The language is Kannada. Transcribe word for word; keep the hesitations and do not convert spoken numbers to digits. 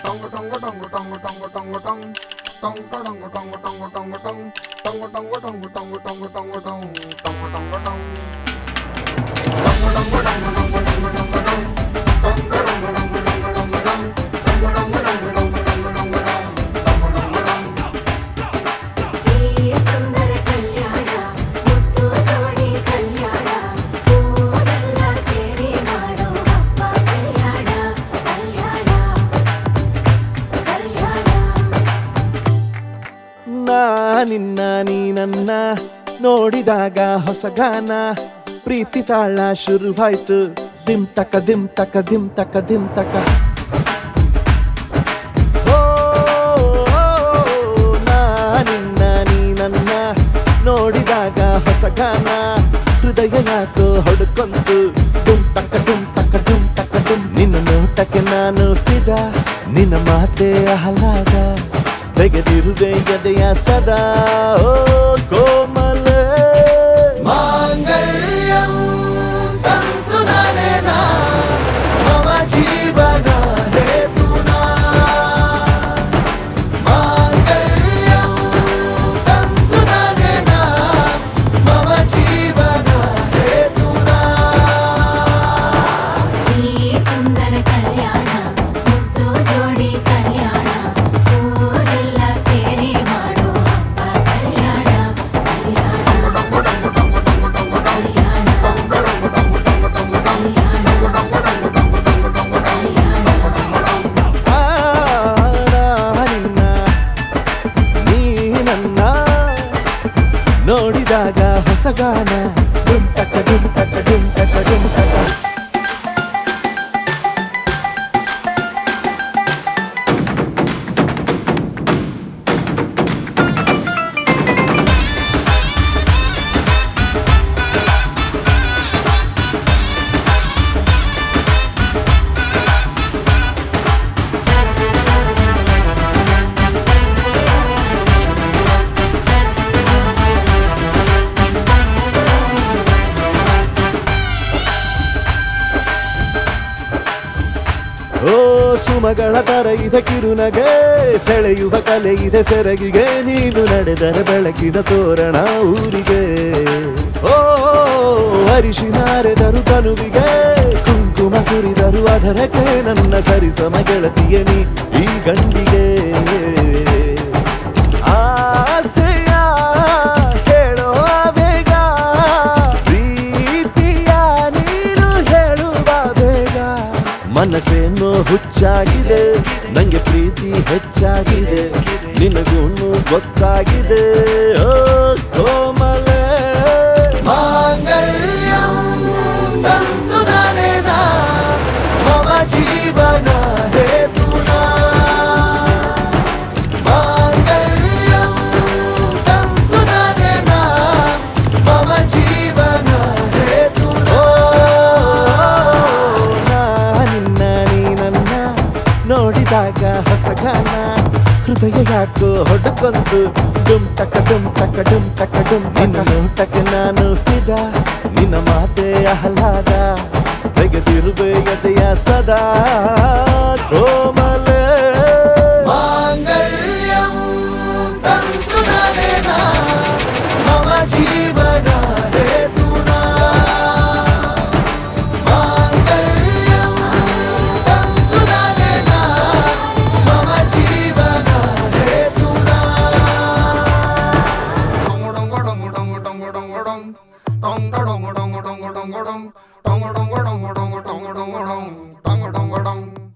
ನಿನ್ನ ನೀ ನನ್ನ ನೋಡಿದಾಗ ಹೊಸಗಾನ ಪ್ರೀತಿ ತಾಳ ಶುರುವಾಯ್ತು ದಿಮ್ ತಕ ದಿಮ್ ತಕ ದಿಮ್ ತಕ ದಿಮ್ ತಕ ಓ ನಾ ನಿನ್ನ ನೀ ನನ್ನ ನೋಡಿದಾಗ ಹೊಸಗಾನ ಹೃದಯ ಯಾಕೋ ಹೊಡ್ಕೊಂತು ಡುಮ್ ತಕ ಡುಮ್ ತಕ ಡುಮ್ ತಕ ಡುಮ್ ನಿನ್ನ ನೋಟಕ್ಕೆ ನಾನು ಫಿದಾ ನಿನ್ನ ಮಾತೆ ಆಹ್ಲಾದ ತೆಗೆದಿರುವೆ ಎದೆಯ ಸದಾ ಓ ಕೋಮಲ ಮಾಂಗಲ್ಯಂ ತಂತು ನಾನೇನಾ ಮಮ ಜೀವನ ಹೇತುನಾ ಮಾಂಗಲ್ಯಂ ತಂತು ನಾನೇನಾ ಮಮ ಜೀವನ ಹೇತುನಾ ಈ ಸುಂದರ ಕಲ್ಯಾಣ ಮುದ್ದು ಜೋಡಿ ಕಲ್ಯಾಣ ನೋಡಿದಾಗ ಹೊಸಗಾನ ಡುಮ್ ಟಕ ಡುಮ್ ಟಕ ಡುಮ್ ಟಕ ಡುಮ್ ಟಕ ಓ ಸುಮಗಳ ತರ ಇದೆ ಕಿರುನಗೆ ಸೆಳೆಯುವ ಕಲೆ ಇದೆ ಸೆರಗಿಗೆ ನೀನು ನಡೆದರೆ ಬೆಳಕಿನ ತೋರಣ ಊರಿಗೆ ಓ ಅರಿಶಿನಾರೆದರು ತನುವಿಗೆ ಕುಂಕುಮ ಸುರಿದರು ಅದರಕ್ಕೆ ನನ್ನ ಸರಿಸಮ ಗೆಳತಿಗೆ ನೀ ಈ ಗಂಡಿಗೆ ಆಸೆಯ ಹೇಳೋ ಬೇಗ ಪ್ರೀತಿಯ ನೀನು ಹೇಳುವ ಬೇಗ ಮನಸ್ಸೇನೋ ಹುಚ್ಚಾಗಿದೆ ನಂಗೆ ಪ್ರೀತಿ ಹೆಚ್ಚಾಗಿದೆ ನಿನಗೂನು ಗೊತ್ತಾಗಿದೆ ಓ ಕೋಮಲ ಮಾಂಗಲ್ಯಂ ತಂತು ನಾನೇನಾ ಮಮ ಜೀವನ ಹೇತುನಾ ಮಾಂಗಲ್ಯಂ ತಂತು ನಾನೇನಾ ಮಮ ಜೀವನ ಹೇತುನಾ ನೋಡಿದಾಗ ಹೊಸಗಾನ ಹೃದಯ ಯಾಕೋ ಹೊಡ್ಕೊಂತು ಡುಮ್ ಟಕ ಡುಮ್ ಟಕ ಡುಮ್ ಟಕ ಡುಮ್ ನಿನ್ನ ನೋಟಕ್ಕೆ ನಾನು ಫಿದಾ ನಿನ್ನ ಮಾತೆ ಆಹ್ಲಾದ ತೆಗೆದಿರುವೆ ಎದೆಯ ಸದಾ ಕೋಮಲ ಮಾಂಗಲ್ಯಂ ತಂತು ನಾನೇನಾ ಮಮ ಜೀವನ ಹೇತುನಾ ಮಾಂಗಲ್ಯಂ ತಂತು ನಾನೇನಾ ಮಮ ಜೀವನ ಹೇತುನಾ dong dong dong dong dong dong dong dong dong dong dong dong dong dong dong dong dong dong dong